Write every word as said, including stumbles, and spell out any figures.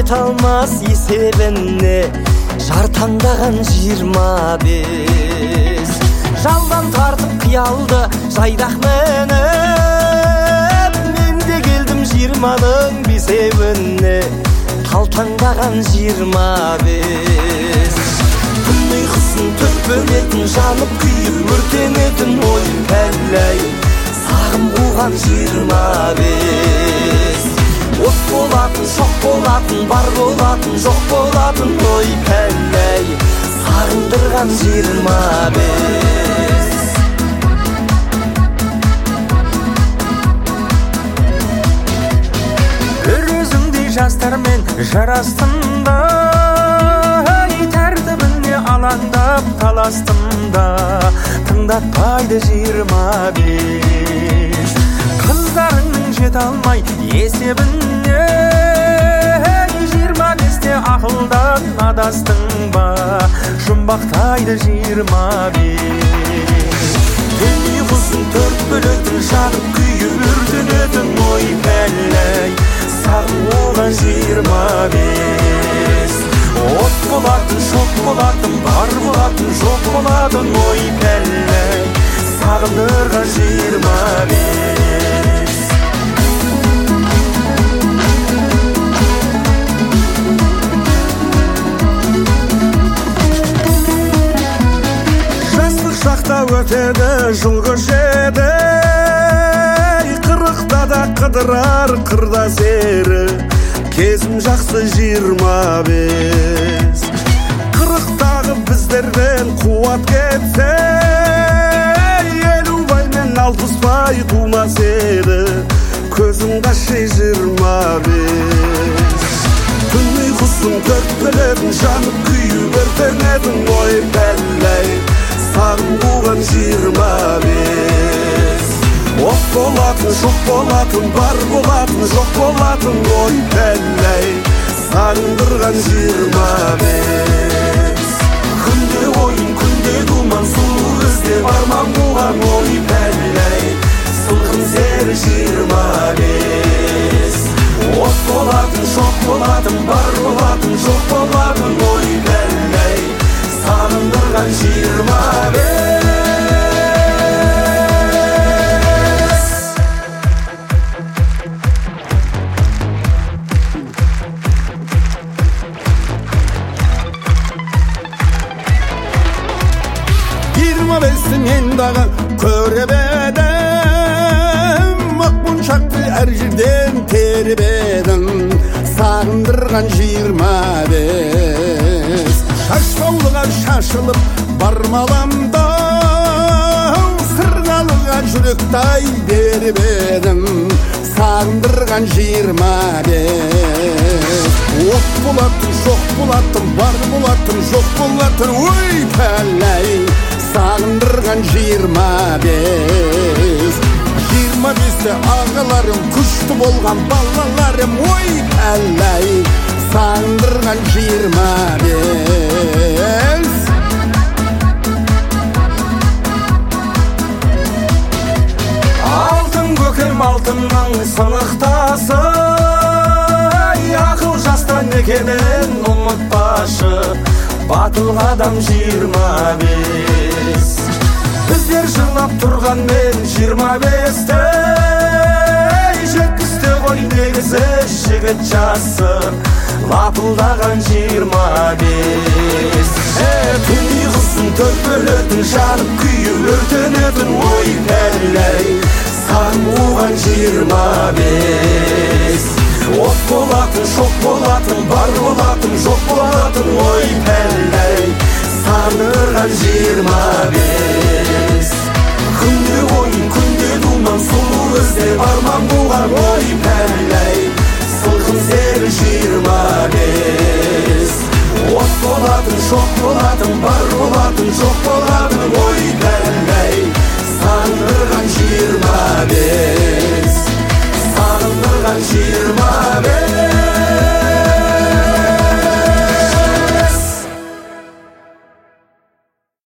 айталмас есебіне жар таңдаған жиырма бес. Жалдан тартып қиялды жайдақ мініп, мен де келдім жиырманың бесеуіне талтаңдаған жиырма бес. Түн ұйқысын төрт бөлетін, жанып күйіп өртенетін ой пәлләй, сағым қуған жиырма бес. От болатын, шоқ болатын, бар болатын, жоқ болатын ой пәлләй, сағындырған жиырма бес. Бір өзіңдей жастармен жарастым да, тәртібіне алаңдап таластым да, тыңдатпайды жиырма бес. Қыздарыңның жете алмай есебіне, жиырма бесте ақылдан адастың ба, жұмбақтайды жиырма бес. Түн ұйқысын төрт бөлетін, жанып күйіп өртенетін ой пәлләй, сағым қуған жиырма бес. От болатын, шоқ болатын, бар болатын, жоқ болатын ой пәлләй, сағындырған жиырма бес. Жастық шақта өтеді жыл көшеді, қырықта да қыдырар қырда сері, кезім жақсы жиырма бес. Қырықтағы біздерден қуат кетсе, елу бай мен алпыс бай тумас еді, көзім қаши жиырма бес. Түн ұйқысын төрт бөлетін, жанып күйіп өртенетін ой пәлләй, сағым қуған жиырма бес. От болатын, жоқ болатын, бар болатын, жоқ болатын ой пәлләй, сағындырған жиырма бес. Күнде ойын, күнде думан, сұлу ізде барман болған ой пәлләй, сылқым сері жиырма бес. От болатын, жоқ болатын, бар болатын, жоқ болатын ой пәлләй, сағындырған жиырма бес. Жиырма бесті мен дағы көріп едім, мақпұншақты әр жерден теріп едім, сағындырған жиырма бес. Шашбаулыға шашылып бармаламда, сырғалыға жүректай беріп едім, сағындырған жиырма бес. От болатын, жоқ болатын, бар болатын, жоқ болатын ой пәлләй, сағындырған жиырма бес. Жиырма бесте ағаларым, күшті болған балаларым ой пәлләй, сағындырған жиырма бес. Алтын көкем алтынның сынықтасы, ақыл жастан екенін ұмытпашы, батыл қадам жиырма бес. Біздер жырлап тұрған мен жиырма бесте, жетпісте ғой негізі жігіт жасы, лапылдаған жиырма бес. Түн ұйқысын төрт бөлетін, жанып күйіп өртенетін ой пәлләй, сағым қуған жиырма бес. От болатын, шоқ болатын, бар болатын, жоқ болатын ой пәлләй, сағындырған жиырма бес. Күнде ойын, күнде думан, сұлу ізде барман болған ой пәлләй, сылқым сері жиырма бес. От болатын, шоқ болатын, бар болатын, жоқ болатын ой пәлләй,